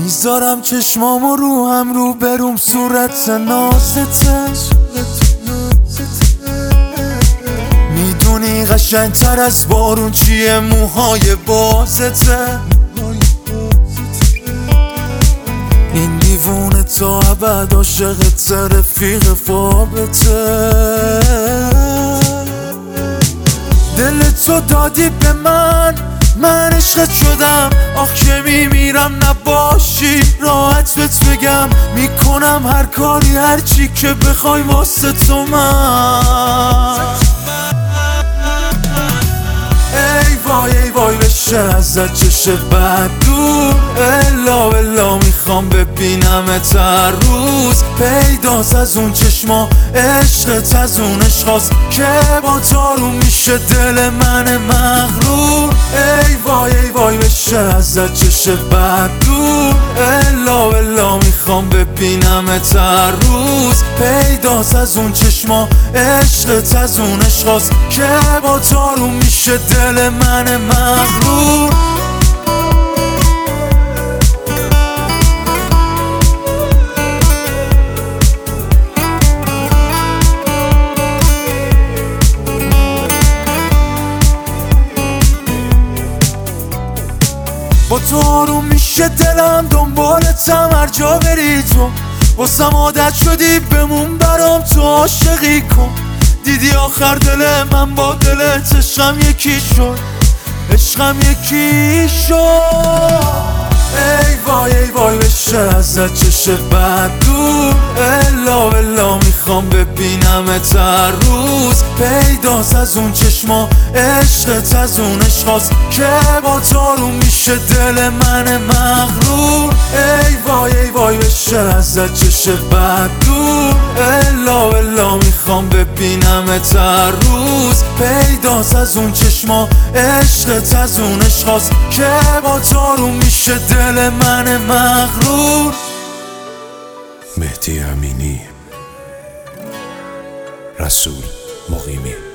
میذارم چشمامو رو هم رو بروم صورت نازته، میدونی قشنگتر از بارون چیه موهای بازته. این دیوونه تا ابد عاشقت رفیق فابته. دل تو دادی به من عشقت شدم. آخ که میمیرم نباشی راحت بهت بگم، میکنم هر کاری هر چی که بخوای واسه تو من. ای وای بشه ازت چشه بد دور، الا میخوام ببینمت هر روز. پیداست از اون چشما عشقت از اون عشقاست که با تارو میشه دل من مغرور. ای وای بشه ازت چشه بد دور، الا میخوام ببینمت هر روز. پیداست از اون چشما عشقت از اون عشقاست که با تارو میشه دل من مغرور. با تو آروم میشه دلم، دنبالتم هر جا بری تو. واسم عادت شدی بمون برام تو عاشقی کن. دیدی آخر دل من با دلت عشقم یکی شد، عشقم یکی شد. ای وای بشه ازت چشه بد دور، الا میخوام ببینمت هر روز. پیداست از اون چشما عشقت از اون عشقاست که با تارو میشه دل من مغرور. ای وای بشه ازت چشه بد دور، الا میخوام ببینمت هر روز. پیداست از اون چشما عشقت از اون عشقاست که با تارو میشه دل من مغرور. مهدی امینی، رسول مقیمی.